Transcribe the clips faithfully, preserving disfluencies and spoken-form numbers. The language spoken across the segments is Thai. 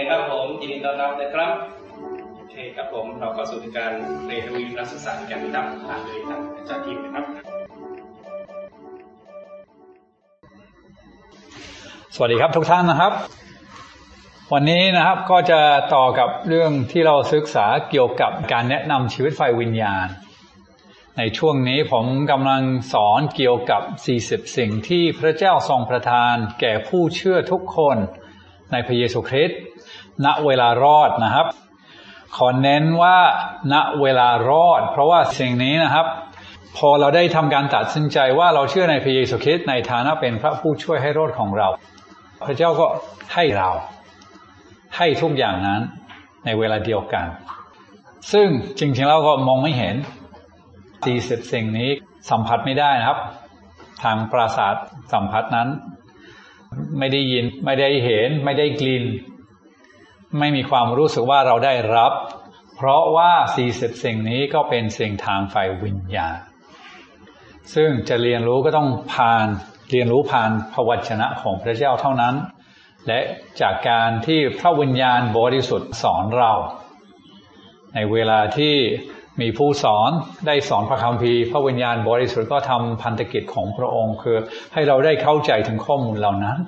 ครับผมยินดีต้อนรับนะครับโอเคครับผมเราก็สู่การเรียนรู้นักศึกษากันนะครับผ่านโดยทางอาจารย์ทีมนะครับสวัสดีครับทุกท่านนะครับวันนี้นะครับก็จะต่อกับเรื่องที่เราศึกษาเกี่ยวกับการแนะนำชีวิตฝ่ายวิญญาณในช่วงนี้ผมกำลังสอนเกี่ยวกับสี่สิบสิ่งที่พระเจ้าทรงประทานแก่ผู้เชื่อทุกคนในพระเยซูคริสต์ณเวลารอดนะครับขอเน้นว่าณเวลารอดเพราะว่าสิ่งนี้นะครับพอเราได้ทำการตัดสินใจว่าเราเชื่อในพระเยซูคริสต์ในฐานะเป็นพระผู้ช่วยให้รอดของเราพระเจ้าก็ให้เราให้ทุกอย่างนั้นในเวลาเดียวกันซึ่งจริงๆแล้วก็มองไม่เห็นสี่สิบสิ่งนี้สัมผัสไม่ได้นะครับทางประสาทสัมผัสนั้นไม่ได้ยินไม่ได้เห็นไม่ได้กลิ่นไม่มีความรู้สึกว่าเราได้รับเพราะว่าสี่สิบสิ่งนี้ก็เป็นสิ่งทางฝ่ายวิญญาณซึ่งจะเรียนรู้ก็ต้องผ่านเรียนรู้ผ่านพระวจนะของพระเจ้าเท่านั้นและจากการที่พระวิญญาณบริสุทธิ์สอนเราในเวลาที่มีผู้สอนได้สอนพระคัมภีร์พระวิญญาณบริสุทธิ์ก็ทำพันธกิจของพระองค์คือให้เราได้เข้าใจถึงข้อมูลเหล่านั้น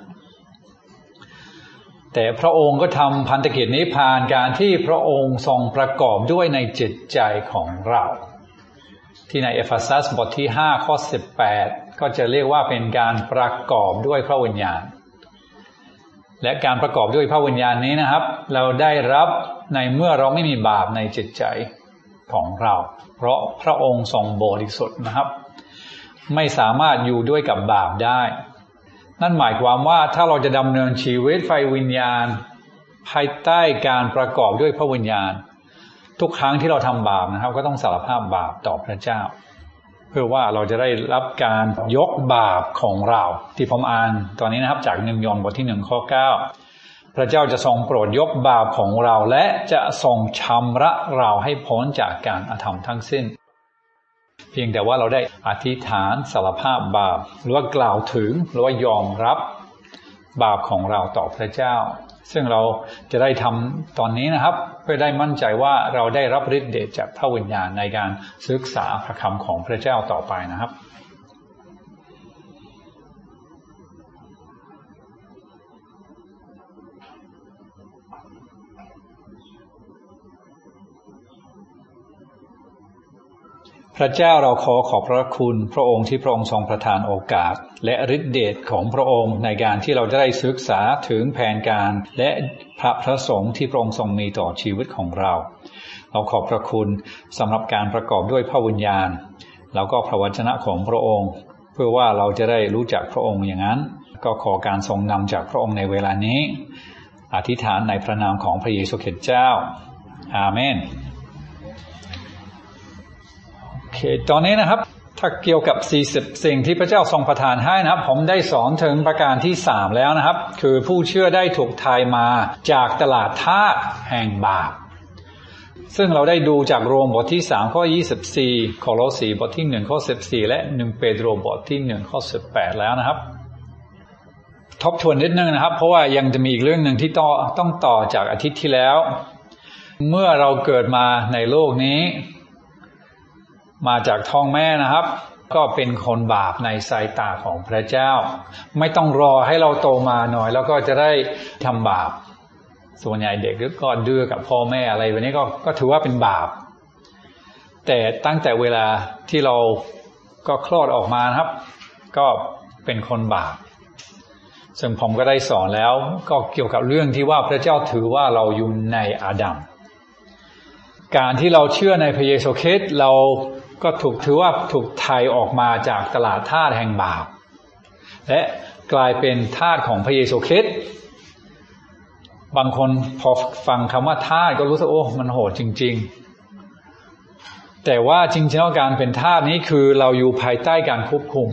แต่พระองค์ก็ทำพันธกิจนี้ผ่านการที่พระองค์ทรงประกอบด้วยในจิตใจของเราที่ในเอเฟซัสบทที่ห้าข้อสิบแปดก็จะเรียกว่าเป็นการประกอบด้วยพระวิญญาณและการประกอบด้วยพระวิญญาณนี้นะครับเราได้รับในเมื่อเราไม่มีบาปในจิตใจของเราเพราะพระองค์ทรงบริสุทธิ์นะครับไม่สามารถอยู่ด้วยกับบาปได้นั่นหมายความว่าถ้าเราจะดำเนินชีวิตฝ่ายวิญญาณภายใต้การประกอบด้วยพระวิญญาณทุกครั้งที่เราทำบาปนะครับก็ต้องสารภาพบาปต่อพระเจ้าเพื่อว่าเราจะได้รับการยกบาปของเราที่ผมอ่านตอนนี้นะครับจากหนึ่งยอห์นบทที่หนึ่งข้อเก้าพระเจ้าจะทรงโปรดยกบาปของเราและจะทรงชำระเราให้พ้นจากการอธรรมทั้งสิ้นเพียงแต่ว่าเราได้อธิษฐานสารภาพบาปหรือว่ากล่าวถึงหรือว่ายอมรับบาปของเราต่อพระเจ้าซึ่งเราจะได้ทำตอนนี้นะครับเพื่อได้มั่นใจว่าเราได้รับฤทธิ์เดชจากพระวิญญาณในการศึกษาพระคำของพระเจ้าต่อไปนะครับพระเจ้าเราขอขอบพระคุณพระองค์ที่พระองค์ทรงประทานโอกาสและฤทธิเดชของพระองค์ในการที่เราจะได้ศึกษาถึงแผนการและพระประสงค์ที่พระองค์ทรงมีต่อชีวิตของเราเราขอบพระคุณสำหรับการประกอบด้วยพระวิญญาณแล้วก็พระวจนะของพระองค์เพื่อว่าเราจะได้รู้จักพระองค์อย่างนั้นก็ขอการทรงนำจากพระองค์ในเวลานี้อธิษฐานในพระนามของพระเยซูคริสต์เจ้าอาเมนโอเคตอนนี้นะครับถ้าเกี่ยวกับสี่สิบสิ่งที่พระเจ้าทรงประทานให้นะครับผมได้สอนถึงประการที่สามแล้วนะครับคือผู้เชื่อได้ถูกทายมาจากตลาดทาสแห่งบาปซึ่งเราได้ดูจากโรมบทที่สามข้อยี่สิบสี่โคโลสีบทที่หนึ่งข้อสิบสี่และหนึ่งเปโตรบทที่หนึ่งข้อสิบแปดแล้วนะครับทบทวนนิดนึงนะครับเพราะว่ายังจะมีอีกเรื่องนึงที่ต้องต้องต่อจากอาทิตย์ที่แล้วเมื่อเราเกิดมาในโลกนี้มาจากท้องแม่นะครับก็เป็นคนบาปในสายตาของพระเจ้าไม่ต้องรอให้เราโตมาหน่อยแล้วก็จะได้ทำบาปส่วนใหญ่เด็กก็ดื้อกับพ่อแม่อะไรแบบนี้ก็ก็ถือว่าเป็นบาปแต่ตั้งแต่เวลาที่เราก็คลอดออกมานะครับก็เป็นคนบาปซึ่งผมก็ได้สอนแล้วก็เกี่ยวกับเรื่องที่ว่าพระเจ้าถือว่าเราอยู่ในอาดัมการที่เราเชื่อในพระเยซูคริสต์เราก็ถูกถือว่าถูกไถ่ออกมาจากตลาดทาสแห่งบาปและกลายเป็นทาสของพระเยซูคริสต์บางคนพอฟังคำว่าทาสก็รู้สึกโอ้มันโหดจริงๆแต่ว่าจริงๆแล้วการเป็นทาสนี้คือเราอยู่ภายใต้การควบคุม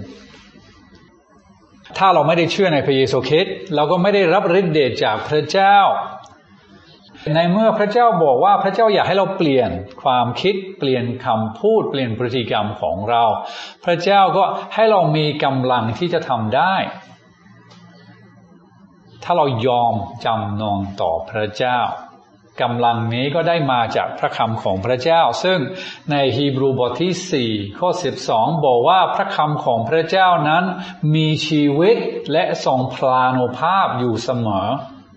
ถ้าเราไม่ได้เชื่อในพระเยซูคริสต์เราก็ไม่ได้รับฤทธิ์เดชจากพระเจ้าในเมื่อพระเจ้าบอกว่าพระเจ้าอยากให้เราเปลี่ยนความคิดเปลี่ยนคำพูดเปลี่ยนพฤติกรรมของเราพระเจ้าก็ให้เรามีกำลังที่จะทำได้ถ้าเรายอมจำนนต่อพระเจ้ากำลังนี้ก็ได้มาจากพระคำของพระเจ้าซึ่งในฮีบรูบทที่สี่ข้อสิบสองบอกว่าพระคำของพระเจ้านั้นมีชีวิตและทรงพลานุภาพอยู่เสมอ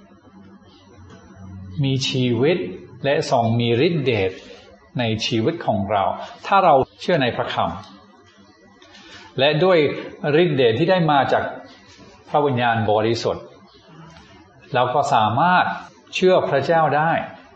มีชีวิตและทรงมีฤทธิ์เดชในชีวิตของเราถ้าเราเชื่อในพระคำและด้วยฤทธิ์เดชที่ได้มาจากพระวิญญาณบริสุทธิ์เราก็สามารถเชื่อพระเจ้าได้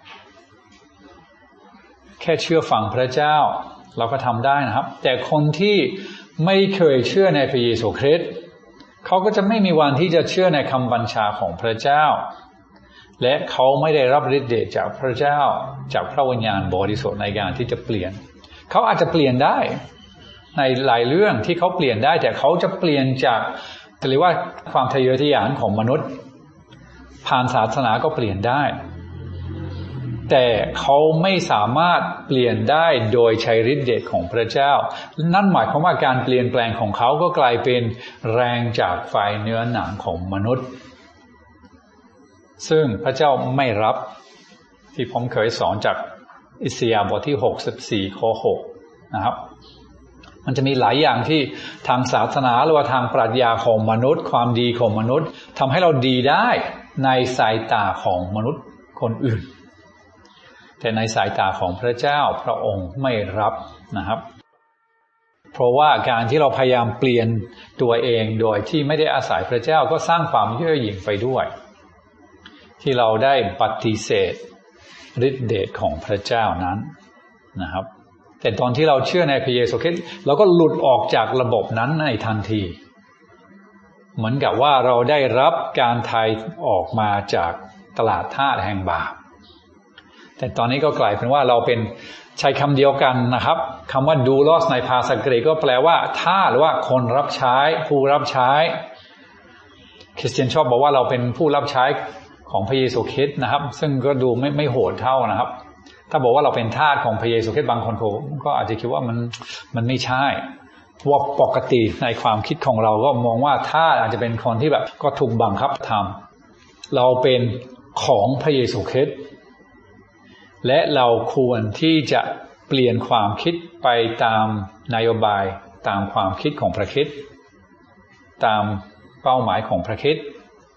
แค่เชื่อฟังพระเจ้าเราก็ทำได้นะครับแต่คนที่ไม่เคยเชื่อในพระเยซูคริสต์เขาก็จะไม่มีวันที่จะเชื่อในคำบัญชาของพระเจ้าและเขาไม่ได้รับฤทธิ์เดชจากพระเจ้าจากพระวิญญาณบริสุทธิ์ในการที่จะเปลี่ยนเขาอาจจะเปลี่ยนได้ในหลายเรื่องที่เขาเปลี่ยนได้แต่เขาจะเปลี่ยนจากเรียกว่าความทะเยอทะยานของมนุษย์ผ่านศาสนาก็เปลี่ยนได้แต่เขาไม่สามารถเปลี่ยนได้โดยใช้ฤทธิ์เดชของพระเจ้านั่นหมายความว่าการเปลี่ยนแปลงของเขาก็กลายเป็นแรงจากฝ่ายเนื้อหนังของมนุษย์ซึ่งพระเจ้าไม่รับที่ผมเคยสอนจากอิสยาห์บทที่หกสิบสี่ข้อหกนะครับมันจะมีหลายอย่างที่ทางศาสนาหรือว่าทางปรัชญาของมนุษย์ความดีของมนุษย์ทำให้เราดีได้ในสายตาของมนุษย์คนอื่นแต่ในสายตาของพระเจ้าพระองค์ไม่รับนะครับเพราะว่าการที่เราพยายามเปลี่ยนตัวเองโดยที่ไม่ได้อาศัยพระเจ้าก็สร้างความเย่อหยิ่งไปด้วยที่เราได้ปฏิเสธฤทธิ์เดชของพระเจ้านั้นนะครับแต่ตอนที่เราเชื่อในพระเยซูคริสต์เราก็หลุดออกจากระบบนั้นในทันทีเหมือนกับว่าเราได้รับการไถ่ออกมาจากตลาดทาสแห่งบาปแต่ตอนนี้ก็กลายเป็นว่าเราเป็นใช้คำเดียวกันนะครับคำว่าดูลอสในภาษากรีกก็แปลว่าทาสหรือว่าคนรับใช้ผู้รับใช้คริสเตียนชอบบอกว่าเราเป็นผู้รับใช้ของพระเยซูคริสต์นะครับซึ่งก็ดูไม่ไม่โหดเท่านะครับถ้าบอกว่าเราเป็นทาสของพระเยซูคริสต์บางคนก็อาจจะคิดว่ามันมันไม่ใช่เพราะปกติในความคิดของเราก็มองว่าทาสอาจจะเป็นคนที่แบบก็ถูกบังคับทำเราเป็นของพระเยซูคริสต์และเราควรที่จะเปลี่ยนความคิดไปตามนโยบายตามความคิดของพระคริสต์ตามเป้าหมายของพระคริสต์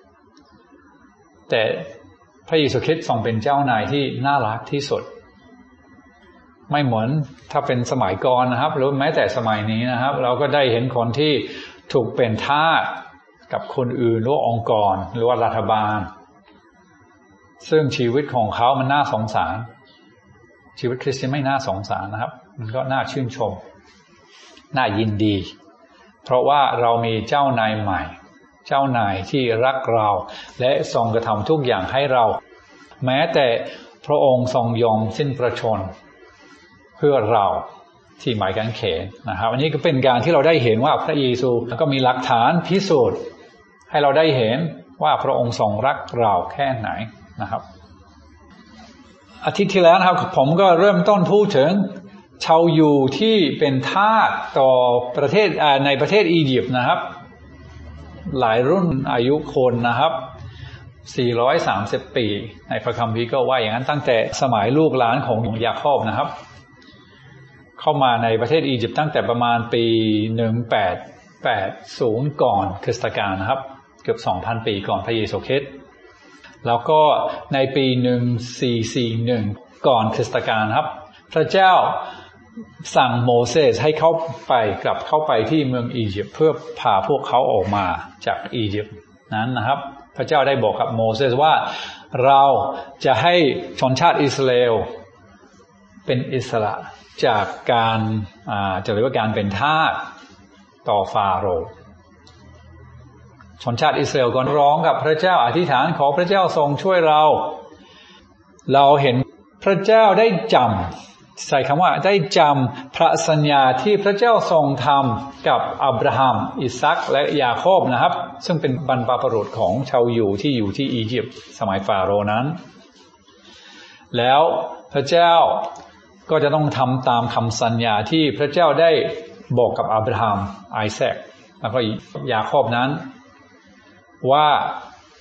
แต่พระเยซูคริสต์ทรงเป็นเจ้านายที่น่ารักที่สุดไม่เหมือนถ้าเป็นสมัยก่อนนะครับหรือแม้แต่สมัยนี้นะครับเราก็ได้เห็นคนที่ถูกเป็นทาสกับคนอื่นหรือองค์กรหรือว่ารัฐบาลซึ่งชีวิตของเขามันน่าสงสารชีวิตคริสเตียนไม่น่าสงสารนะครับมันก็น่าชื่นชมน่ายินดีเพราะว่าเรามีเจ้านายใหม่เจ้านายที่รักเราและทรงกระทำทุกอย่างให้เราแม้แต่พระองค์ทรงยอมสิ้นพระชนม์เพื่อเราที่ไม้กางเขนนะครับอันนี้ก็เป็นการที่เราได้เห็นว่าพระเยซูก็มีหลักฐานพิสูจน์ให้เราได้เห็นว่าพระองค์ทรงรักเราแค่ไหนนะครับอาทิตย์ที่แล้วนะครับผมก็เริ่มต้นพูดถึงชาวยูที่เป็นทาสต่อประเทศในประเทศอียิปต์นะครับหลายรุ่นอายุคนนะครับสี่ร้อยสามสิบปีในพระคัมภีร์ก็ว่าอย่างนั้นตั้งแต่สมัยลูกหลานของยาโคบนะครับเข้ามาในประเทศอียิปต์ตั้งแต่ประมาณปีหนึ่งพันแปดร้อยแปดสิบก่อนคริสตกาลนะครับเกือบ สองพัน ปีก่อนพระเยซูคริสต์แล้วก็ในปีหนึ่งพันสี่ร้อยสี่สิบเอ็ดก่อนคริสตกาลครับพระเจ้าสั่งโมเสสให้เขาไปกลับเข้าไปที่เมืองอียิปต์เพื่อพาพวกเขาออกมาจากอียิปต์นั้นนะครับพระเจ้าได้บอกกับโมเสสว่าเราจะให้ชนชาติอิสราเอลเป็นอิสระจากการจะเรียกว่าการเป็นทาสต่อฟาโรห์ชนชาติอิสราเอลก็ร้องกับพระเจ้าอธิษฐานขอพระเจ้าทรงช่วยเราเราเห็นพระเจ้าได้จำใส่คำว่าได้จำพระสัญญาที่พระเจ้าทรงทำกับอับราฮัมอิซัคและยาโคบนะครับซึ่งเป็นบรรพบุรุษของชาวยูที่อยู่ที่อียิปต์สมัยฟาโรห์นั้นแล้วพระเจ้าก็จะต้องทำตามคำสัญญาที่พระเจ้าได้บอกกับอับราฮัมไอแซคแล้วก็ยาโคบนั้นว่า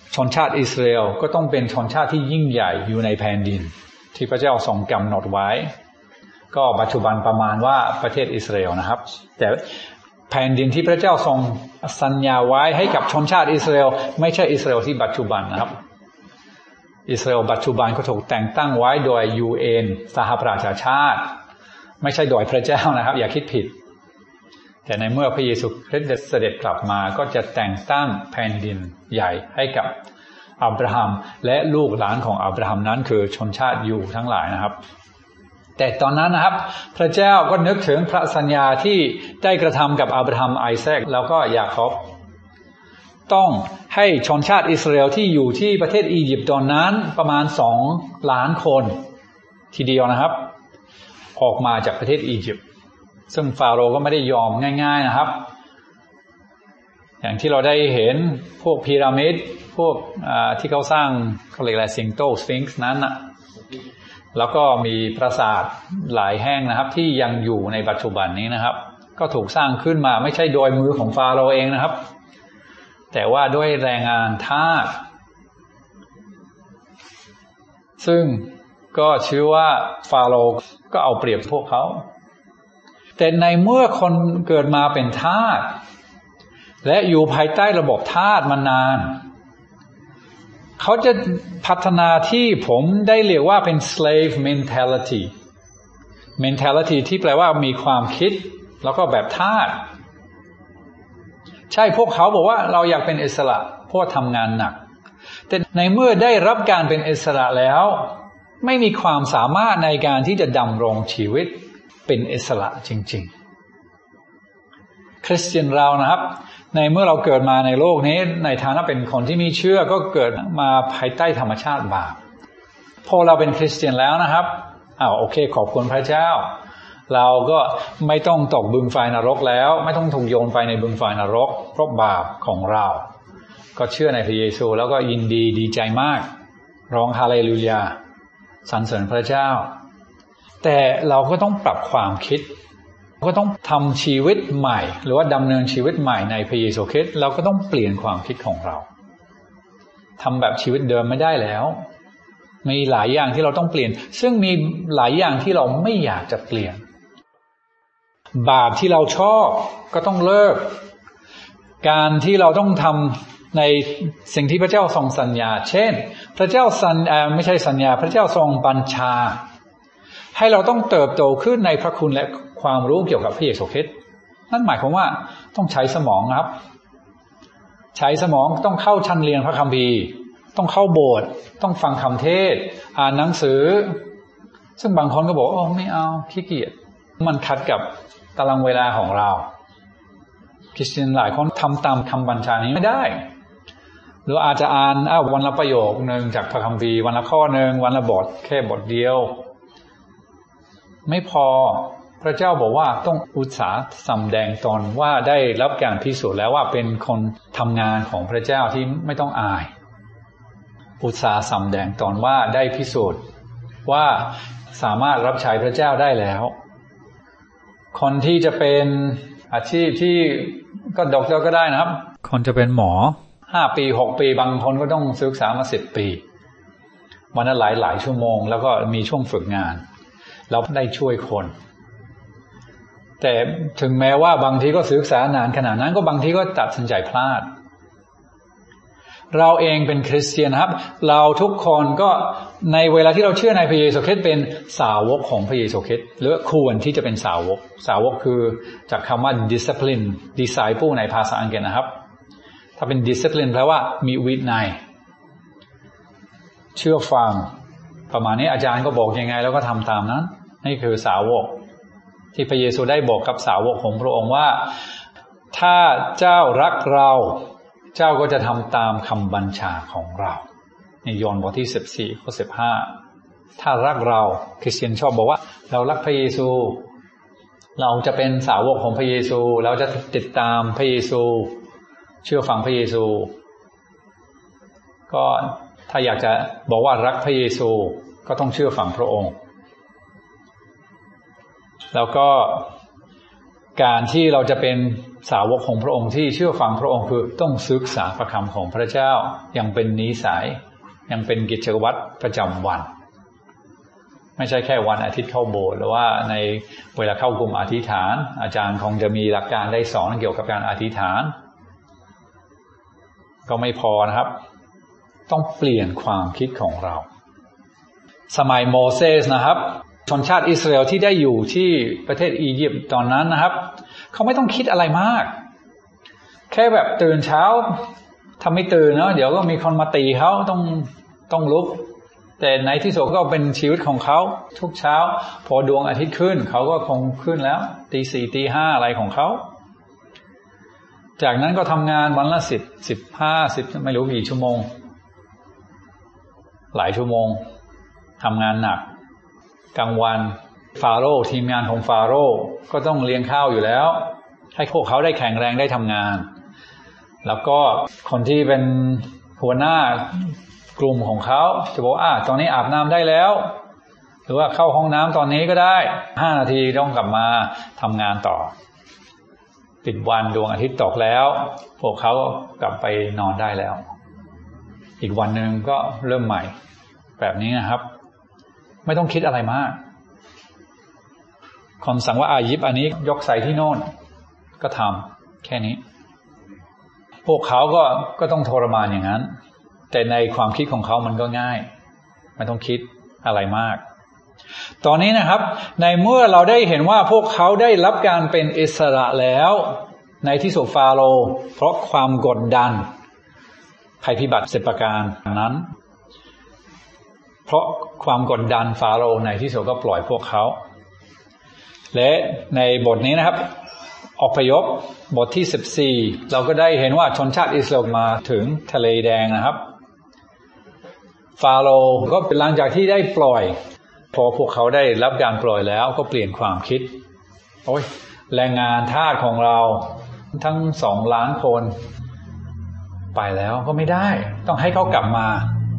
ชนชาติอิสราเอลก็ต้องเป็นชนชาติที่ยิ่งใหญ่อยู่ในแผ่นดินที่พระเจ้าทรงกำหนดไว้ก็ปัจจุบันประมาณว่าประเทศอิสราเอลนะครับแต่แผ่นดินที่พระเจ้าทรงสัญญาไว้ให้กับชนชาติอิสราเอลไม่ใช่อิสราเอลที่ปัจจุบันนะครับอิสราเอลปัจจุบันก็ถูกแต่งตั้งไว้โดย ยู เอ็น สหประชาชาติไม่ใช่โดยพระเจ้านะครับอย่าคิดผิดแต่ในเมื่อพระเยซูคริสต์เสด็จกลับมาก็จะแต่งตั้งแผ่นดินใหญ่ให้กับอับราฮัมและลูกหลานของอับราฮัมนั้นคือชนชาติยูทั้งหลายนะครับแต่ตอนนั้นนะครับพระเจ้าก็นึกถึงพระสัญญาที่ได้กระทำกับอับราฮัมไอแซคแล้วก็ยาโคบต้องให้ชนชาติอิสราเอลที่อยู่ที่ประเทศอียิปต์ตอนนั้นประมาณสองล้านคนทีเดียวนะครับออกมาจากประเทศอียิปต์ซึ่งฟาโรห์ก็ไม่ได้ยอมง่ายๆนะครับอย่างที่เราได้เห็นพวกพีระมิดพวกที่เขาสร้างเขาเรียกอะไรสิงโตสฟิงซ์นั้นนะแล้วก็มีปราสาทหลายแห่งนะครับที่ยังอยู่ในปัจจุบันนี้นะครับก็ถูกสร้างขึ้นมาไม่ใช่โดยมือของฟาโรห์เองนะครับแต่ว่าด้วยแรงงานทาสซึ่งก็ชื่อว่าฟาโรห์ก็เอาเปรียบพวกเขาแต่ในเมื่อคนเกิดมาเป็นทาสและอยู่ภายใต้ระบบทาสมานานเขาจะพัฒนาที่ผมได้เรียกว่าเป็น slave mentality mentality ที่แปลว่ามีความคิดแล้วก็แบบทาสใช่พวกเขาบอกว่าเราอยากเป็นอิสระเพราะทำงานหนักแต่ในเมื่อได้รับการเป็นอิสระแล้วไม่มีความสามารถในการที่จะดำรงชีวิตเป็นอิสระจริงๆคริสเตียนเรานะครับในเมื่อเราเกิดมาในโลกนี้ในฐานะเป็นคนที่มีเชื่อก็เกิดมาภายใต้ธรรมชาติบาปพอเราเป็นคริสเตียนแล้วนะครับอ้าวโอเคขอบคุณพระเจ้าเราก็ไม่ต้องตกบึงไฟนรกแล้วไม่ต้องถูกโยนไปในบึงไฟนรกเพราะบาปของเราก็เชื่อในพระเยซูแล้วก็ยินดีดีใจมากร้องฮาเลลูยาสรรเสริญพระเจ้าแต่เราก็ต้องปรับความคิดก็ต้องทำชีวิตใหม่หรือว่าดำเนินชีวิตใหม่ในพระเยซูคริสต์เราก็ต้องเปลี่ยนความคิดของเราทำแบบชีวิตเดิมไม่ได้แล้วมีหลายอย่างที่เราต้องเปลี่ยนซึ่งมีหลายอย่างที่เราไม่อยากจะเปลี่ยนบาปที่เราชอบก็ต้องเลิกการที่เราต้องทำในสิ่งที่พระเจ้าทรงสัญญาเช่นพระเจ้าสัญไม่ใช่สัญญาพระเจ้าทรงบัญชาให้เราต้องเติบโตขึ้นในพระคุณและความรู้เกี่ยวกับพระเยซูคริสต์นั่นหมายความว่าต้องใช้สมองครับใช้สมองต้องเข้าชั้นเรียนพระคัมภีร์ต้องเข้าโบสถ์ต้องฟังคำเทศอ่านหนังสือซึ่งบางคนก็บอกโอ้ไม่เอาขี้เกียจมันขัดกับตารางเวลาของเราคริสเตียนหลายคนทำตามคำบัญชานี้ไม่ได้หรืออาจจะอ่านอ้าววันละประโยคนึงจากพระคัมภีร์วันละข้อนึงวันละบทแค่บทเดียวไม่พอพระเจ้าบอกว่าต้องอุตสาห์สำแดงตนว่าได้รับการพิสูจน์แล้วว่าเป็นคนทำงานของพระเจ้าที่ไม่ต้องอายอุตสาห์สำแดงตนว่าได้พิสูจน์ว่าสามารถรับใช้พระเจ้าได้แล้วคนที่จะเป็นอาชีพที่ก็ด็อกเตอร์ก็ได้นะครับคนจะเป็นหมอห้าปีหกปีบางคนก็ต้องศึกษามาสิบปีวันละหลายหลายชั่วโมงแล้วก็มีช่วงฝึกงานเราได้ช่วยคนแต่ถึงแม้ว่าบางทีก็ศึกษานานขนาดนั้นก็บางทีก็ตัดสินใจพลาดเราเองเป็นคริสเตียนครับเราทุกคนก็ในเวลาที่เราเชื่อในพระเยซูคริสต์เป็นสาวกของพระเยซูคริสต์หรือควรที่จะเป็นสาวกสาวกคือจากคำว่า discipline disciple ในภาษาอังกฤษนะครับถ้าเป็น discipline แปลว่ามีวินัยเชื่อฟังประมาณนี้อาจารย์ก็บอกยังไงแล้วก็ทำตามนั้นนี่คือสาวกที่พระเยซูได้บอกกับสาวกของพระองค์ว่าถ้าเจ้ารักเราเจ้าก็จะทำตามคำบัญชาของเราในยอห์นบทที่สิบสี่ข้อสิบห้าถ้ารักเราคริสเตียนชอบบอกว่าเรารักพระเยซูเราจะเป็นสาวกของพระเยซูเราจะติดตามพระเยซูเชื่อฟังพระเยซูก็ถ้าอยากจะบอกว่ารักพระเยซูก็ต้องเชื่อฟังพระองค์แล้วก็การที่เราจะเป็นสาวกของพระองค์ที่เชื่อฟังพระองค์คือต้องศึกษาพระคำของพระเจ้ายังเป็นนิสัยยังเป็นกิจวัตรประจำวันไม่ใช่แค่วันอาทิตย์เข้าโบสถ์หรือว่าในเวลาเข้ากลุ่มอธิษฐานอาจารย์คงจะมีหลักการได้สอนเกี่ยวกับการอธิษฐานก็ไม่พอนะครับต้องเปลี่ยนความคิดของเราสมัยโมเสสนะครับชนชาติอิสราเอลที่ได้อยู่ที่ประเทศอียิปต์ตอนนั้นนะครับเขาไม่ต้องคิดอะไรมากแค่แบบตื่นเช้าทำไม่ตื่นเนาะเดี๋ยวก็มีคนมาตีเขาต้องต้องลุกแต่ในที่สุดก็เป็นชีวิตของเขาทุกเช้าพอดวงอาทิตย์ขึ้นเขาก็คงขึ้นแล้วตีสี่ตีห้าอะไรของเขาจากนั้นก็ทำงานวันละสิบสิบห้าสิบไม่รู้กี่ชั่วโมงหลายชั่วโมงทำงานหนักกลางวันฟาโรห์ทีมงานของฟาโรห์ก็ต้องเลี้ยงข้าวอยู่แล้วให้พวกเขาได้แข็งแรงได้ทำงานแล้วก็คนที่เป็นหัวหน้ากลุ่มของเขาจะบอกอ่ะตอนนี้อาบน้ำได้แล้วหรือว่าเข้าห้องน้ำตอนนี้ก็ได้ห้านาทีต้องกลับมาทำงานต่อปิดวันดวงอาทิตย์ตกแล้วพวกเขากลับไปนอนได้แล้วอีกวันหนึ่งก็เริ่มใหม่แบบนี้นะครับไม่ต้องคิดอะไรมากคนสั่งว่าอายิบอันนี้ยกใส่ที่โน่นก็ทำแค่นี้พวกเขาก็ก็ต้องทรมานอย่างนั้นแต่ในความคิดของเขามันก็ง่ายไม่ต้องคิดอะไรมากตอนนี้นะครับในเมื่อเราได้เห็นว่าพวกเขาได้รับการเป็นอิสระแล้วในที่สุดฟาโรห์เพราะความกดดันภัยพิบัติสิบประการนั้นเพราะความกดดันฟาโรห์ในที่สุดก็ปล่อยพวกเขาและในบทนี้นะครับอพยพบทที่สิบสี่เราก็ได้เห็นว่าชนชาติอิสราเอลมาถึงทะเลแดงนะครับฟาโรห์ก็หลังจากที่ได้ปล่อยพอพวกเขาได้รับการปล่อยแล้วก็เปลี่ยนความคิดโอ้ยแรงงานทาสของเราทั้งสองล้านคนไปแล้วก็ไม่ได้ต้องให้เขากลับมา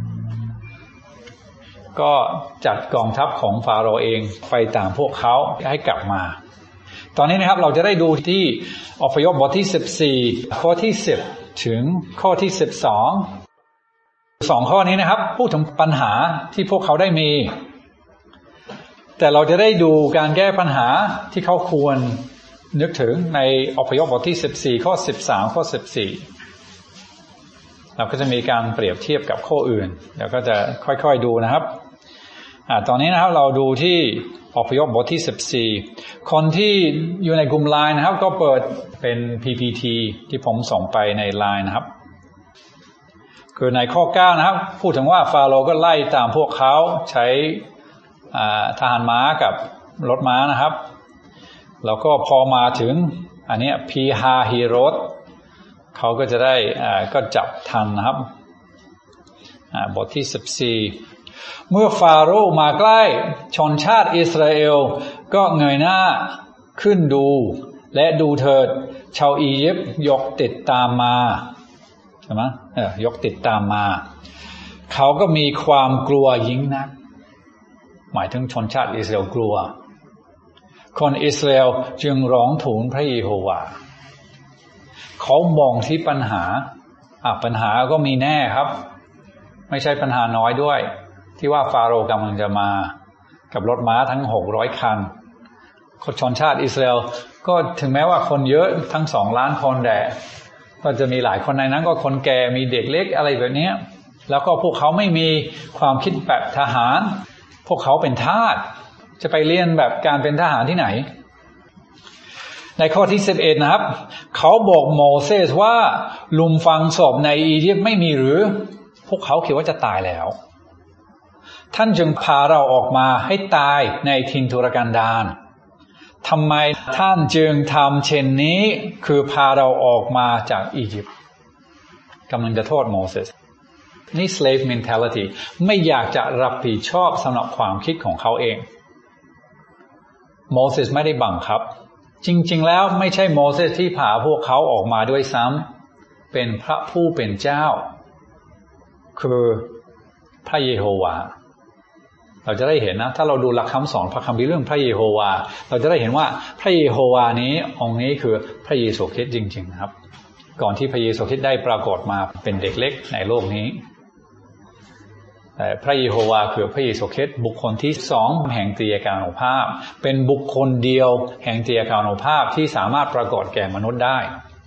ก็จัดกองทัพของฟาโรห์เองไปตามพวกเขาให้กลับมาตอนนี้นะครับเราจะได้ดูที่อพยพบทที่สิบสี่ข้อที่สิบถึงข้อที่สิบสองสองข้อนี้นะครับพูดถึงปัญหาที่พวกเขาได้มีแต่เราจะได้ดูการแก้ปัญหาที่เขาควรนึกถึงในอพยพบทที่สิบสี่ข้อสิบสามข้อสิบสี่เราก็จะมีการเปรียบเทียบกับข้ออื่นเดี๋ยวก็จะค่อยๆดูนะครับอ่าตอนนี้นะครับเราดูที่อพยพบทที่สิบสี่คนที่อยู่ในกลุ่มไลน์นะครับก็เปิดเป็น พี พี ที ที่ผมส่งไปในไลน์นะครับคือในข้อเก้านะครับพูดถึงว่าฟาโรห์ก็ไล่ตามพวกเขาใช้ทหารม้ากับรถม้านะครับแล้วก็พอมาถึงอันนี้พีฮาฮิโรตเขาก็จะได้ก็จับทันนะครับบทที่สิบสี่เมื่อฟาโรห์มาใกล้ชนชาติอิสราเอลก็เงยหน้าขึ้นดูและดูเถิดชาวอียิปต์ยกติดตามมาใช่ไหมเออยกติดตามมาเขาก็มีความกลัวยิ่งนักหมายถึงชนชาติอิสราเอลกลัวคนอิสราเอลจึงร้องทูลพระเยโฮวาห์เขามองที่ปัญหาอ่ะปัญหาก็มีแน่ครับไม่ใช่ปัญหาน้อยด้วยที่ว่าฟาโรห์กำลังจะมากับรถม้าทั้งหกร้อยคันคนชนชาติอิสราเอลก็ถึงแม้ว่าคนเยอะทั้งสองล้านคนแต่ก็จะมีหลายคนในนั้นก็คนแก่มีเด็กเล็กอะไรแบบนี้แล้วก็พวกเขาไม่มีความคิดแบบทหารพวกเขาเป็นทาสจะไปเรียนแบบการเป็นทหารที่ไหนในข้อที่สิบเอ็ดนะครับเขาบอกโมเสสว่าหลุมฝังศพในอียิปต์ไม่มีหรือพวกเขาคิดว่าจะตายแล้วท่านจึงพาเราออกมาให้ตายในทินทุรกันดารทำไมท่านจึงทำเช่นนี้คือพาเราออกมาจากอียิปต์กำลังจะโทษโมเสสนี่ slave mentality ไม่อยากจะรับผิดชอบสำหรับความคิดของเขาเองโมเสสไม่ได้บังคับจริงๆแล้วไม่ใช่โมเสสที่พาพวกเขาออกมาด้วยซ้ำเป็นพระผู้เป็นเจ้าคือพระเยโฮวาห์เราจะได้เห็นนะถ้าเราดูหลักคำสอนพระคัมภีร์เรื่องพระเยโฮวาเราจะได้เห็นว่าพระเยโฮวานี้องค์นี้คือพระเยซูคริสต์จริงๆนะครับก่อนที่พระเยซูคริสต์ได้ปรากฏมาเป็นเด็กเล็กในโลกนี้แต่พระเยโฮวาคือพระเยซูคริสต์บุคคลที่สองแห่งตรีเอกานุภาพเป็นบุคคลเดียวแห่งตรีเอกานุภาพที่สามารถปรากฏแก่มนุษย์ได้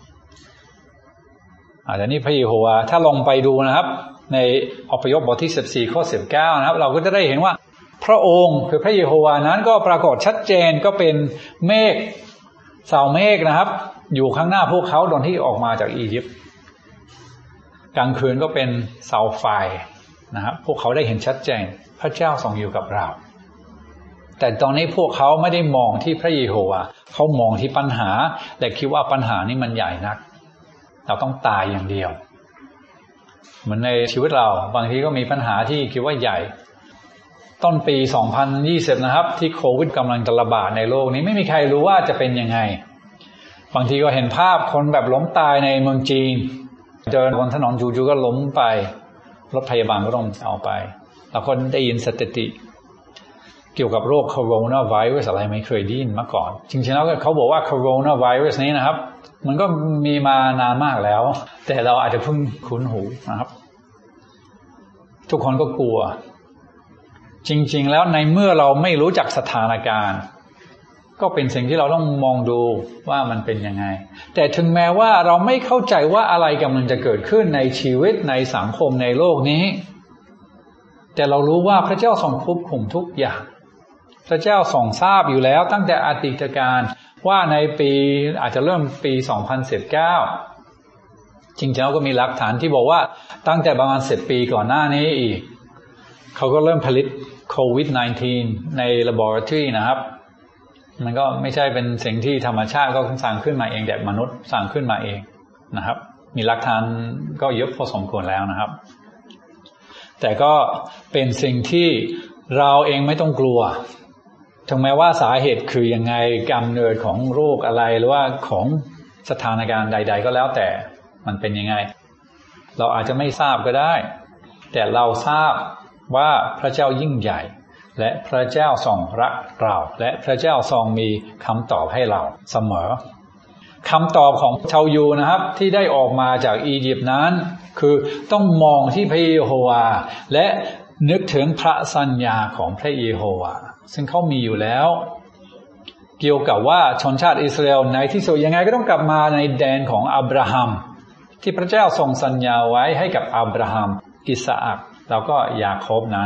อาจจะนี่พระเยโฮวาถ้าลงไปดูนะครับในอพยพบทที่สิบสี่ข้อสิบเก้านะครับเราก็จะได้เห็นว่าพระองค์คือพระเยโฮวานั้นก็ปรากฏชัดเจนก็เป็นเมฆเสาเมฆนะครับอยู่ข้างหน้าพวกเขาตอนที่ออกมาจากอียิปต์กลางคืนก็เป็นเสาไฟนะครับพวกเขาได้เห็นชัดเจนพระเจ้าทรงอยู่กับเราแต่ตอนนี้พวกเขาไม่ได้มองที่พระเยโฮวาเขามองที่ปัญหาและคิดว่าปัญหานี้มันใหญ่นักเราต้องตายอย่างเดียวเหมือนในชีวิตเราบางทีก็มีปัญหาที่คิดว่าใหญ่ต้นปีสองพันยี่สิบนะครับที่โควิดกำลังจะระบาดในโลกนี้ไม่มีใครรู้ว่าจะเป็นยังไงบางทีก็เห็นภาพคนแบบล้มตายในเมืองจีนเดินบนถนนจู่ๆก็ล้มไปรถพยาบาลก็ต้องเอาไปแล้วก็ได้ยินสถิติเกี่ยวกับโรคโคโรนาไวรัสอะไรไม่เคยได้ยินมาก่อนจริงๆแล้วเขาบอกว่าโคโรนาไวรัสนี้นะครับมันก็มีมานานมากแล้วแต่เราอาจจะเพิ่งคุ้นหูนะครับทุกคนก็กลัวจริงๆแล้วในเมื่อเราไม่รู้จักสถานการณ์ก็เป็นสิ่งที่เราต้องมองดูว่ามันเป็นยังไงแต่ถึงแม้ว่าเราไม่เข้าใจว่าอะไรกำลังจะเกิดขึ้นในชีวิตในสังคมในโลกนี้แต่เรารู้ว่าพระเจ้าทรงควบคุมทุกอย่างพระเจ้าทรงทราบอยู่แล้วตั้งแต่อดีตการว่าในปีอาจจะเริ่มปีสองพันสิบเก้าจริงๆแล้วก็มีหลักฐานที่บอกว่าตั้งแต่ประมาณสิบปีก่อนหน้านี้อีกเขาก็เริ่มผลิตโควิดสิบเก้า ใน laboratory นะครับมันก็ไม่ใช่เป็นสิ่งที่ธรรมชาติก็สร้างขึ้นมาเองแต่มนุษย์สร้างขึ้นมาเองนะครับมีหลักฐานก็เยอะพอสมควรแล้วนะครับแต่ก็เป็นสิ่งที่เราเองไม่ต้องกลัวถึงแม้ว่าสาเหตุคือยังไงกำเนิดของโรคอะไรหรือว่าของสถานการณ์ใดๆก็แล้วแต่มันเป็นยังไงเราอาจจะไม่ทราบก็ได้แต่เราทราบว่าพระเจ้ายิ่งใหญ่และพระเจ้าทรงรักเราและพระเจ้าทรงมีคำตอบให้เราเสมอคำตอบของชาวยูนะครับที่ได้ออกมาจากอียิปต์นั้นคือต้องมองที่พระเยโฮวาและนึกถึงพระสัญญาของพระเยโฮวาซึ่งเขามีอยู่แล้วเกี่ยวกับว่าชนชาติอิสราเอลในที่สุดยังไงก็ต้องกลับมาในแดนของอับราฮัมที่พระเจ้าทรงสัญญาไว้ให้กับอับราฮัมอิสอัคแล้วก็ยาโคบนั้น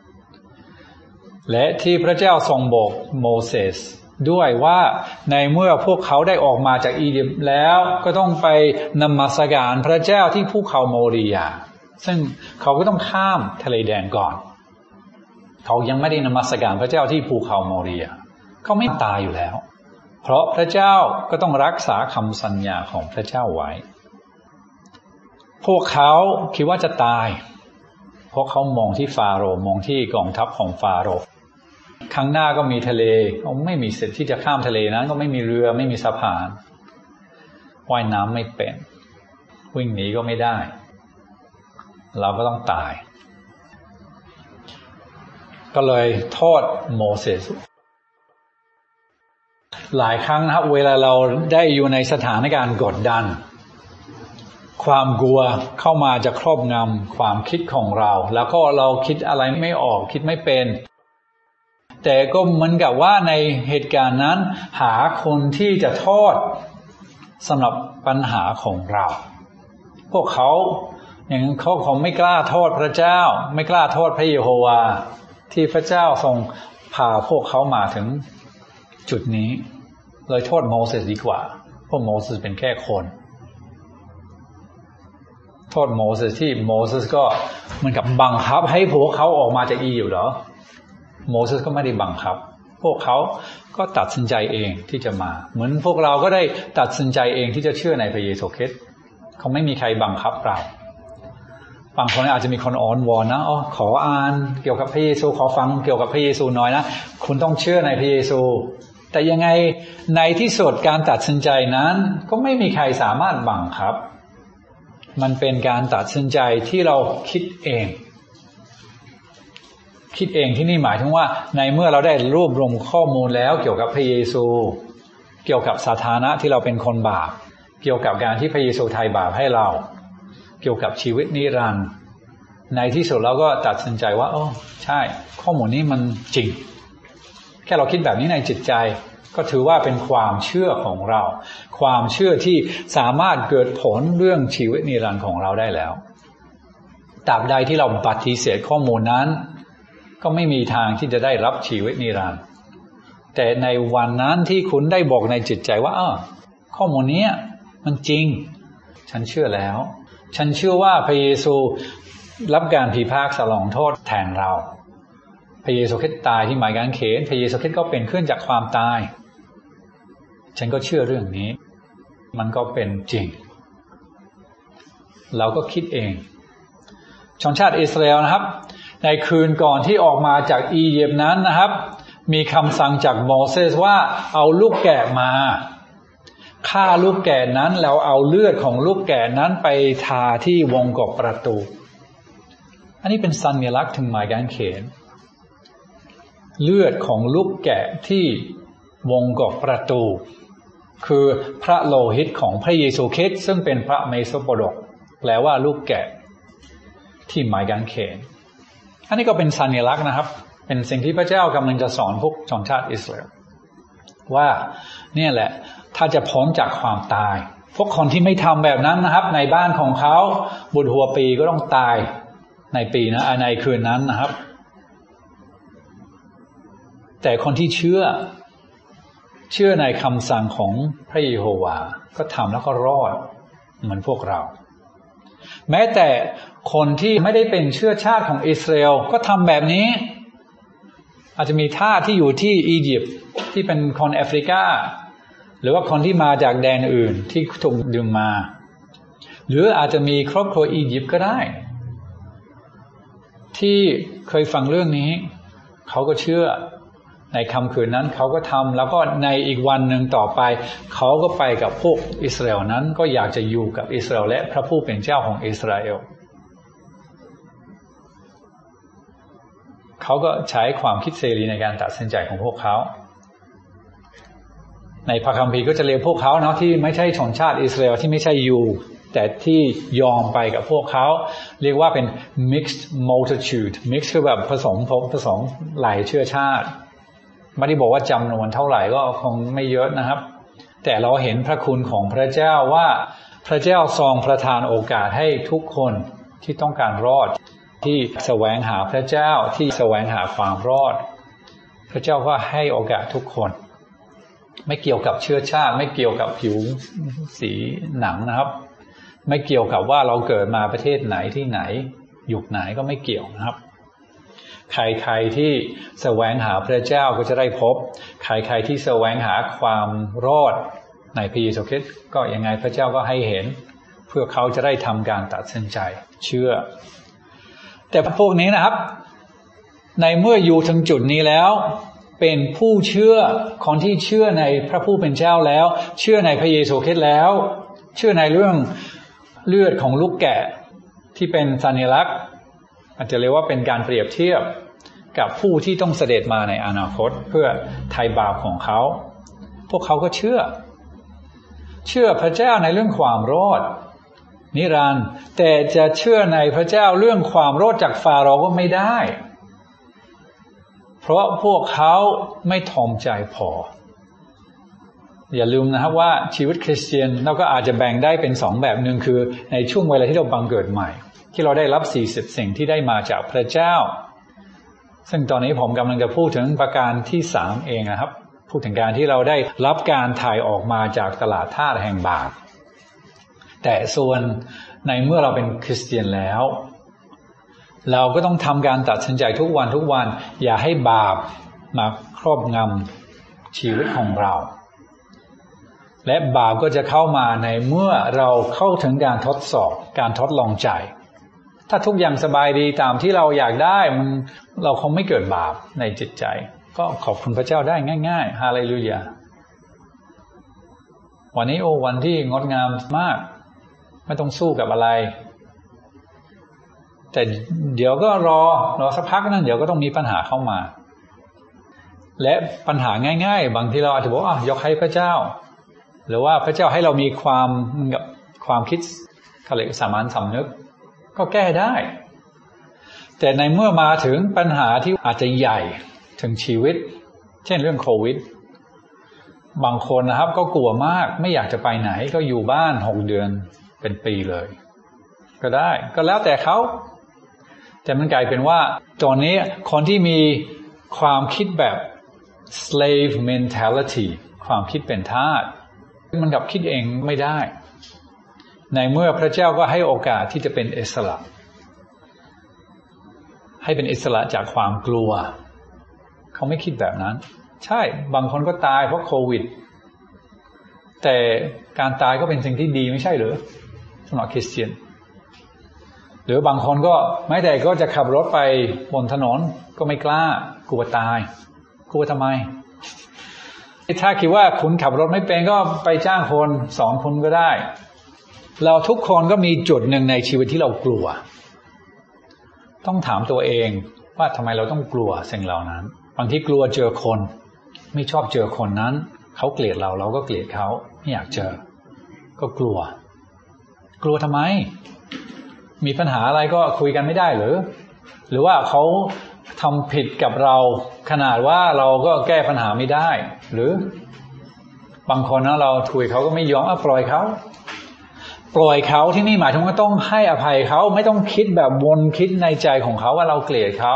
และที่พระเจ้าทรงบอกโมเสสด้วยว่าในเมื่อพวกเขาได้ออกมาจากอียิปต์แล้วก็ต้องไปนมัสการพระเจ้าที่ภูเขาโมริยาซึ่งเขาก็ต้องข้ามทะเลแดงก่อนเขายังไม่ได้นมัสการพระเจ้าที่ภูเขาโมริยาเขาไม่ตายอยู่แล้วเพราะพระเจ้าก็ต้องรักษาคำสัญญาของพระเจ้าไว้พวกเขาคิดว่าจะตายเพราะเขามองที่ฟาโรห์มองที่กองทัพของฟาโรห์ข้างหน้าก็มีทะเลเขาไม่มีสิทธิ์ที่จะข้ามทะเลนั้นก็ไม่มีเรือไม่มีสะพานว่ายน้ำไม่เป็นวิ่งหนีก็ไม่ได้เราก็ต้องตายก็เลยโทษโมเสสหลายครั้งนะครับเวลาเราได้อยู่ในสถานการณ์กดดันความกลัวเข้ามาจะครอบงำความคิดของเราแล้วก็เราคิดอะไรไม่ออกคิดไม่เป็นแต่ก็เหมือนกับว่าในเหตุการณ์นั้นหาคนที่จะโทษสำหรับปัญหาของเราพวกเขาอย่างนั้นเขาคงไม่กล้าโทษพระเจ้าไม่กล้าโทษพระเยโฮวาที่พระเจ้าทรงพาพวกเขามาถึงจุดนี้เลยโทษโมเสสดีกว่าเพราะโมเสสเป็นแค่คนโทษโมเสสที่โมเสสก็เหมือนกับบังคับให้พวกเขาออกมาจากอียิปต์เหรอโมเสสก็ไม่ได้บังคับพวกเขาก็ตัดสินใจเองที่จะมาเหมือนพวกเราก็ได้ตัดสินใจเองที่จะเชื่อในพระเยซูคริสต์เขาไม่มีใครบังคับเราบางคนอาจจะมีคนอ้อนวอนนะอ๋อขออ่านเกี่ยวกับพระเยซูขอฟังเกี่ยวกับพระเยซูหน่อยนะคุณต้องเชื่อในพระเยซูแต่ยังไงในที่สุดการตัดสินใจนั้นก็ไม่มีใครสามารถบังคับมันเป็นการตัดสินใจที่เราคิดเองคิดเองที่นี่หมายถึงว่าในเมื่อเราได้รวบรวมข้อมูลแล้วเกี่ยวกับพระเยซูเกี่ยวกับสถานะที่เราเป็นคนบาปเกี่ยวกับการที่พระเยซูไถ่บาปให้เราเกี่ยวกับชีวิตนิรันดร์ในที่สุดเราก็ตัดสินใจว่าโอ้ใช่ข้อมูลนี้มันจริงแค่เราคิดแบบนี้ในจิตใจก็ถือว่าเป็นความเชื่อของเราความเชื่อที่สามารถเกิดผลเรื่องชีวิตนิรันดร์ของเราได้แล้วตราบใดที่เราปฏิเสธข้อมูลนั้นก็ไม่มีทางที่จะได้รับชีวิตนิรันดร์แต่ในวันนั้นที่คุณได้บอกในจิตใจว่าอ้อข้อมูลนี้มันจริงฉันเชื่อแล้วฉันเชื่อว่าพระเยซูรับการพิพากษาลงโทษแทนเราพระเยซูคริสต์ตายที่ไม้กางเขนพระเยซูคริสต์ก็เป็นขึ้นจากความตายฉันก็เชื่อเรื่องนี้มันก็เป็นจริงเราก็คิดเองชนชาติอิสราเอลนะครับในคืนก่อนที่ออกมาจากอียิปต์นั้นนะครับมีคำสั่งจากโมเสสว่าเอาลูกแกะมาฆ่าลูกแกะนั้นแล้วเอาเลือดของลูกแกะนั้นไปทาที่วงกบประตูอันนี้เป็นสัญลักษณ์ถึงไม้กางเขนเลือดของลูกแกะที่วงกบประตูคือพระโลหิตของพระเยซูคริสต์ซึ่งเป็นพระเมสโสโปดกแปลว่าลูกแกะที่ไม้กางเขนอันนี้ก็เป็นสัญลักษณ์นะครับเป็นสิ่งที่พระเจ้ากำลังจะสอนพวกชนชาติอิสราเอลว่าเนี่ยแหละถ้าจะพ้นจากความตายพวกคนที่ไม่ทำแบบนั้นนะครับในบ้านของเขาบุตรหัวปีก็ต้องตายในปีนะในคืนนั้นนะครับแต่คนที่เชื่อเชื่อในคำสั่งของพระเยโฮวาห์ก็ทำแล้วก็รอดเหมือนพวกเราแม้แต่คนที่ไม่ได้เป็นเชื้อชาติของอิสราเอลก็ทำแบบนี้อาจจะมีทาสที่อยู่ที่อียิปต์ที่เป็นคนแอฟริกาหรือว่าคนที่มาจากแดนอื่นที่ถูกดึงมาหรืออาจจะมีครอบครัวอียิปต์ก็ได้ที่เคยฟังเรื่องนี้เขาก็เชื่อในค่ำคืนนั้นเขาก็ทำแล้วก็ในอีกวันหนึ่งต่อไปเขาก็ไปกับพวกอิสราเอลนั้นก็อยากจะอยู่กับอิสราเอลและพระผู้เป็นเจ้าของอิสราเอลเขาก็ใช้ความคิดเสรีในการตัดสินใจของพวกเขาในพระคัมภีร์ก็จะเรียกพวกเขาเนาะที่ไม่ใช่ชนชาติอิสราเอลที่ไม่ใช่ยูแต่ที่ยอมไปกับพวกเขาเรียกว่าเป็น mixed multitude mix คือแบบผสมผสมหลายเชื้อชาติไม่ได้บอกว่าจำนวนเท่าไหร่ก็คงไม่เยอะนะครับแต่เราเห็นพระคุณของพระเจ้าว่าพระเจ้าทรงประทานโอกาสให้ทุกคนที่ต้องการรอดที่แสวงหาพระเจ้าที่แสวงหาความรอดพระเจ้าก็ให้โอกาสทุกคนไม่เกี่ยวกับเชื้อชาติไม่เกี่ยวกับผิวสีหนังนะครับไม่เกี่ยวกับว่าเราเกิดมาประเทศไหนที่ไหนยุคไหนก็ไม่เกี่ยวนะครับใครๆที่แสวงหาพระเจ้าก็จะได้พบใครๆที่แสวงหาความรอดในพระเยซูคริสต์ก็ยังไงพระเจ้าก็ให้เห็นเพื่อเขาจะได้ทำการตัดสินใจเชื่อแต่พวกนี้นะครับในเมื่ออยู่ถึงจุดนี้แล้วเป็นผู้เชื่อคนที่เชื่อในพระผู้เป็นเจ้าแล้วเชื่อในพระเยซูคริสต์แล้วเชื่อในเรื่องเลือดของลูกแกะที่เป็นสัญลักษณ์อาจจะเรียกว่าเป็นการเปรียบเทียบกับผู้ที่ต้องเสด็จมาในอนาคตเพื่อไถ่บาปของเขาพวกเขาก็เชื่อเชื่อพระเจ้าในเรื่องความรอดนิรันดร์แต่จะเชื่อในพระเจ้าเรื่องความรอดจากฟาโรห์ก็ไม่ได้เพราะพวกเขาไม่ถ่อมใจพออย่าลืมนะครับว่าชีวิตคริสเตียนเราก็อาจจะแบ่งได้เป็นสองแบบหนึ่งคือในช่วงเวลาที่เราบังเกิดใหม่ที่เราได้รับสี่สิบสิ่งที่ได้มาจากพระเจ้าซึ่งตอนนี้ผมกำลังจะพูดถึงประการที่สามเองนะครับพูดถึงการที่เราได้รับการถ่ายออกมาจากตลาดทาสแห่งบาปแต่ส่วนในเมื่อเราเป็นคริสเตียนแล้วเราก็ต้องทำการตัดสินใจทุกวันทุกวันอย่าให้บาปมาครอบงำชีวิตของเราและบาปก็จะเข้ามาในเมื่อเราเข้าถึงการทดสอบการทดลองใจถ้าทุกอย่างสบายดีตามที่เราอยากได้มันเราคงไม่เกิดบาปในจิตใจก็ขอบคุณพระเจ้าได้ง่ายๆฮาเลลูยาวันนี้โอ้วันที่งดงามมากไม่ต้องสู้กับอะไรแต่เดี๋ยวก็รอรอสักพักนั้นเดี๋ยวก็ต้องมีปัญหาเข้ามาและปัญหาง่ายๆบางทีเราอาจจะบอกอ่ะยกให้พระเจ้าหรือว่าพระเจ้าให้เรามีความกับความคิดเขาเรียกสามัญสำนึกก็แก้ได้แต่ในเมื่อมาถึงปัญหาที่อาจจะใหญ่ถึงชีวิตเช่นเรื่องโควิดบางคนนะครับก็กลัวมากไม่อยากจะไปไหนก็อยู่บ้านหกเดือนเป็นปีเลยก็ได้ก็แล้วแต่เขาแต่มันกลายเป็นว่าตอนนี้คนที่มีความคิดแบบ slave mentality ความคิดเป็นทาสมันกับคิดเองไม่ได้ในเมื่อพระเจ้าก็ให้โอกาสที่จะเป็นอิสระให้เป็นอิสระจากความกลัวเขาไม่คิดแบบนั้นใช่บางคนก็ตายเพราะโควิดแต่การตายก็เป็นสิ่งที่ดีไม่ใช่หรือสำหรับคริสเตียนหรือบางคนก็ไม่แต่ก็จะขับรถไปบนถนนก็ไม่กล้ากลัวตายกลัวทำไมถ้าคิดว่าคุณขับรถไม่เป็นก็ไปจ้างคนสองคนก็ได้เราทุกคนก็มีจุดหนึ่งในชีวิตที่เรากลัวต้องถามตัวเองว่าทำไมเราต้องกลัวสิ่งเหล่านั้นบางทีกลัวเจอคนไม่ชอบเจอคนนั้นเขาเกลียดเราเราก็เกลียดเขาไม่อยากเจอก็กลัวกลัวทำไมมีปัญหาอะไรก็คุยกันไม่ได้หรือหรือว่าเขาทำผิดกับเราขนาดว่าเราก็แก้ปัญหาไม่ได้หรือบางคนนะเราคุยเขาก็ไม่ยอมอ่ะปล่อยเขาปล่อยเขาที่นี่หมายถึงว่าต้องให้อภัยเขาไม่ต้องคิดแบบวนคิดในใจของเขาว่าเราเกลียดเขา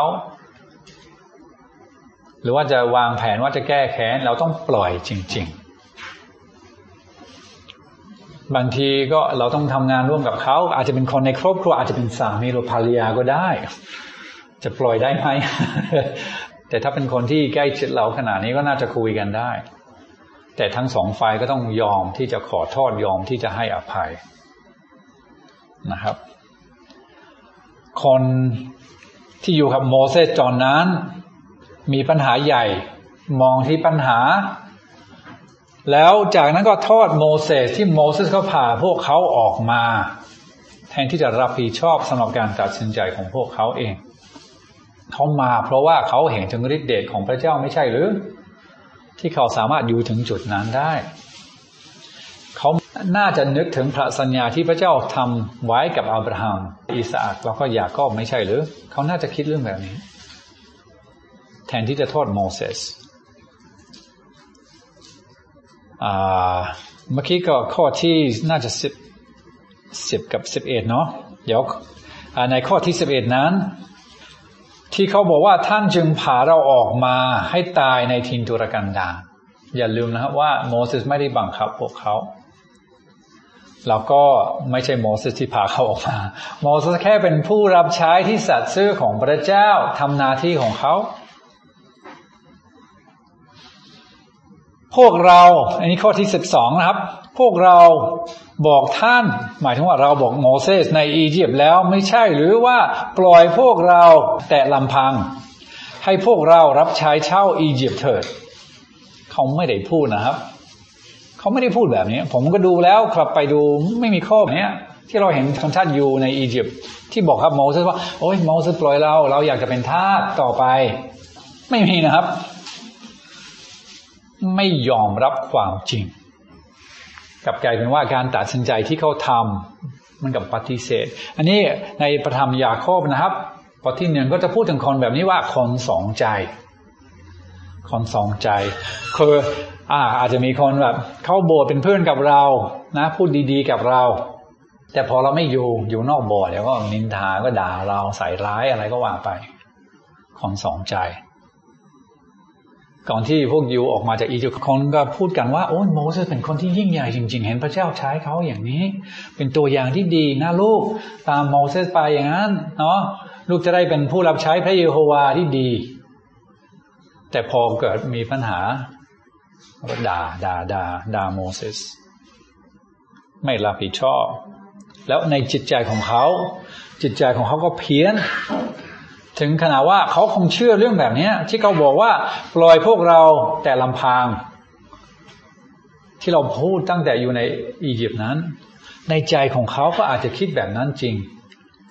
หรือว่าจะวางแผนว่าจะแก้แค้นเราต้องปล่อยจริงๆบางทีก็เราต้องทำงานร่วมกับเขาอาจจะเป็นคนในครอบครัวอาจจะเป็นสามีหรือภรรยาก็ได้จะปล่อยได้ไหม แต่ถ้าเป็นคนที่ใกล้ชิดเราขนาดนี้ก็น่าจะคุยกันได้แต่ทั้งสองฝ่ายก็ต้องยอมที่จะขอโทษยอมที่จะให้อภัยนะครับคนที่อยู่กับโมเสสตอนนั้นมีปัญหาใหญ่มองที่ปัญหาแล้วจากนั้นก็โทษโมเสสที่โมเสสเขาพาพวกเขาออกมาแทนที่จะรับผิดชอบสำหรับการตัดสินใจของพวกเขาเองเขามาเพราะว่าเขาเห็นถึงฤทธิ์เดชของพระเจ้าไม่ใช่หรือที่เขาสามารถอยู่ถึงจุดนั้นได้เขาน่าจะนึกถึงพระสัญญาที่พระเจ้าทำไว้กับอับราฮัมอิสอัคแล้วก็ยาโคบไม่ใช่หรือเขาน่าจะคิดเรื่องแบบนี้แทนที่จะโทษโมเสสเมื่อกี้ก็ข้อที่น่าจะสิบสิบกับสิบเอ็ดเนาะเดี๋ยวในข้อที่สิบเอ็ดนั้นที่เขาบอกว่าท่านจึงพาเราออกมาให้ตายในทินทุรกันดารอย่าลืมนะครับว่าโมเสสไม่ได้บังคับพวกเขาแล้วก็ไม่ใช่โมเสสที่พาเขาออกมาโมเสสแค่เป็นผู้รับใช้ที่สัตย์ซื่อของพระเจ้าทำหน้าที่ของเขาพวกเราอันนี้ข้อที่สิบสองนะครับพวกเราบอกท่านหมายถึงว่าเราบอกโมเสสในอียิปต์แล้วไม่ใช่หรือว่าปล่อยพวกเราแต่ลำพังให้พวกเรารับใช้เช่าอียิปต์เถิดเขาไม่ได้พูดนะครับเขาไม่ได้พูดแบบนี้ผมก็ดูแล้วกลับไปดูไม่มีข้อแบบนี้ที่เราเห็นชนชาติอยู่ในอียิปต์ที่บอกครับโมเสสว่าโอ้ยโมเสสปล่อยเราเราอยากจะเป็นทาสต่อไปไม่มีนะครับไม่ยอมรับความจริงกลับกลายเป็นว่าการตัดสินใจที่เขาทำมันกับปฏิเสธอันนี้ในพระธรรมยาโคบนะครับบทที่หนึ่งก็จะพูดถึงคนแบบนี้ว่าคนสองใจคนสองใจคืออ่าอาจจะมีคนแบบเข้าโบสถ์เป็นเพื่อนกับเรานะพูดดีๆกับเราแต่พอเราไม่อยู่อยู่นอกโบสถ์เดี๋ยวก็นินทาก็ด่าเราใส่ร้ายอะไรก็ว่าไปคนสองใจก่อนที่พวกยิวออกมาจากอียิปต์คนก็พูดกันว่าโอ้โมเสสเป็นคนที่ยิ่งใหญ่จริงๆเห็นพระเจ้าใช้เขาอย่างนี้เป็นตัวอย่างที่ดีนะลูกตามโมเสสไปอย่างนั้นเนาะลูกจะได้เป็นผู้รับใช้พระเยโฮวาที่ดีแต่พอเกิดมีปัญหาก็ด่าด่าด่าด่าโมเสสไม่รับผิดชอบแล้วในจิตใจของเขาจิตใจของเขาก็เพี้ยนถึงขนาดว่าเขาคงเชื่อเรื่องแบบนี้ที่เขาบอกว่าปล่อยพวกเราแต่ลำพังที่เราพูดตั้งแต่อยู่ในอียิปต์นั้นในใจของเขาก็อาจจะคิดแบบนั้นจริง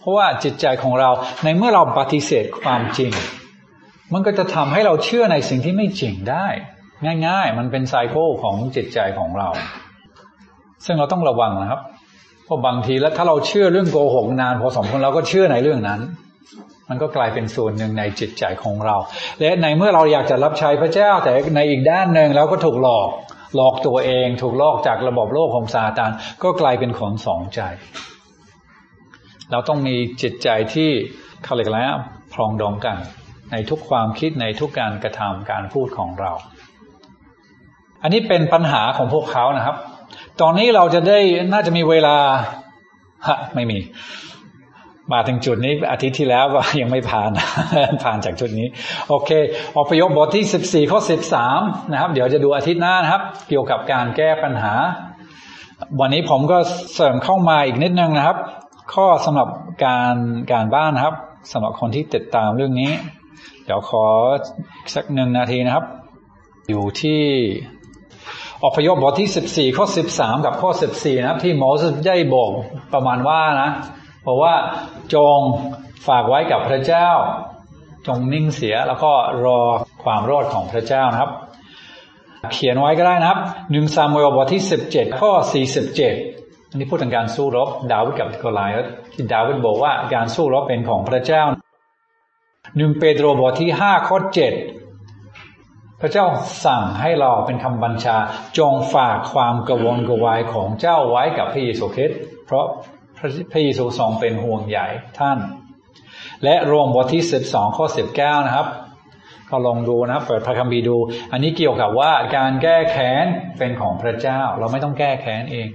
เพราะว่าจิตใจของเราในเมื่อเราปฏิเสธความจริงมันก็จะทำให้เราเชื่อในสิ่งที่ไม่จริงได้ง่ายๆมันเป็นไซเคิลของจิตใจของเราซึ่งเราต้องระวังนะครับเพราะบางทีแล้วถ้าเราเชื่อเรื่องโกหกนานพอสมควรเราก็เชื่อในเรื่องนั้นมันก็กลายเป็นส่วนหนึ่งในจิตใจของเราและในเมื่อเราอยากจะรับใช้พระเจ้าแต่ในอีกด้านหนึ่งเราก็ถูกหลอกหลอกตัวเองถูกลอกจากระบบโลกของซาตานก็กลายเป็นคนสองใจเราต้องมีจิตใจที่เขาเรียกอะไรนะพรองดองกันในทุกความคิดในทุกการกระทำการพูดของเราอันนี้เป็นปัญหาของพวกเขานะครับตอนนี้เราจะได้น่าจะมีเวลาฮะไม่มีมาถึงจุดนี้อาทิตย์ที่แล้วก็ยังไม่ผ่าน ผ่านจากจุดนี้โอเคอพยพบทที่สิบสี่ข้อสิบสามนะครับเดี๋ยวจะดูอาทิตย์หน้านะครับเกี่ยวกับการแก้ปัญหาวันนี้ผมก็เสริมเข้ามาอีกนิดนึงนะครับข้อสำหรับการการบ้านนะครับสำหรับคนที่ติดตามเรื่องนี้เดี๋ยวขอสักหนึ่งนาทีนะครับอยู่ที่อพยพบทที่สิบสี่ข้อสิบสามกับข้อสิบสี่นะครับที่โมเสสได้บอกประมาณว่านะเพราะว่าจงฝากไว้กับพระเจ้าจงนิ่งเสียแล้วก็รอความรอดของพระเจ้านะครับเขียนไว้ก็ได้นะครับหนึ่งซามูเอลบทที่สิบเจ็ดข้อสี่สิบเจ็ดอันนี้พูดถึงการสู้รบดาวิดกับโกลิอัทที่ดาวิดบอกว่าการสู้รบเป็นของพระเจ้าหนึ่งเปโตรบทที่ห้าข้อเจ็ดพระเจ้าสั่งให้เราเป็นคำบัญชาจงฝากความกระวนกระวายของเจ้าไว้กับพระเยซูคริสต์เพราะพระเยซูทรงเป็นห่วงใยท่านและโรมบทที่สิบสองข้อสิบเก้านะครับก็ลองดูนะครับเปิดพระคัมภีร์ดูอันนี้เกี่ยวกับว่าการแก้แค้นเป็นของพระเจ้าเราไม่ต้องแก้แค้นเอง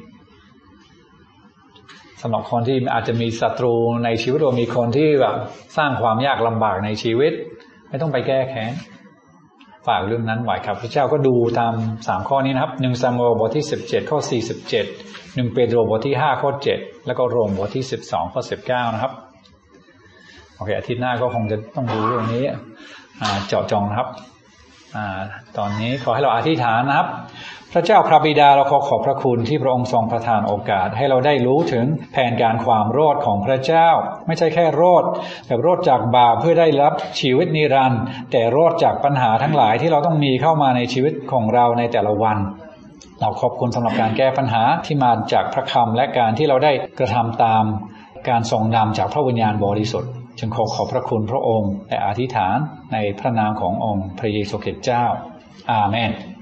สำหรับคนที่อาจจะมีศัตรูในชีวิตหรือมีคนที่แบบสร้างความยากลำบากในชีวิตไม่ต้องไปแก้แค้นฝากเรื่องนั้นไว้ครับพระเจ้าก็ดูตามสามข้อนี้นะครับหนึ่งซามูเอลบทที่สิบเจ็ดข้อสี่สิบเจ็ดหนึ่งเปโตรบทที่ห้าข้อเจ็ดแล้วก็โรมบทที่สิบสองข้อสิบเก้านะครับโอเคอาทิตย์หน้าก็คงจะต้องดูเรื่องนี้เจาะจงนะครับอ่าตอนนี้ขอให้เราอธิษฐานนะครับพระเจ้าพระบิดาเราขอขอบพระคุณที่พระองค์ทรงประทานโอกาสให้เราได้รู้ถึงแผนการความรอดของพระเจ้าไม่ใช่แค่รอดแบบรอดจากบาปเพื่อได้รับชีวิตนิรันดร์แต่รอดจากปัญหาทั้งหลายที่เราต้องมีเข้ามาในชีวิตของเราในแต่ละวันเราขอบคุณสำหรับการแก้ปัญหาที่มาจากพระคำและการที่เราได้กระทำตามการทรงนำจากพระวิญญาณบริสุทธิ์จึงขอขอบพระคุณพระองค์และอธิษฐานในพระนามขององค์พระเยซูคริสต์เจ้าอาเมน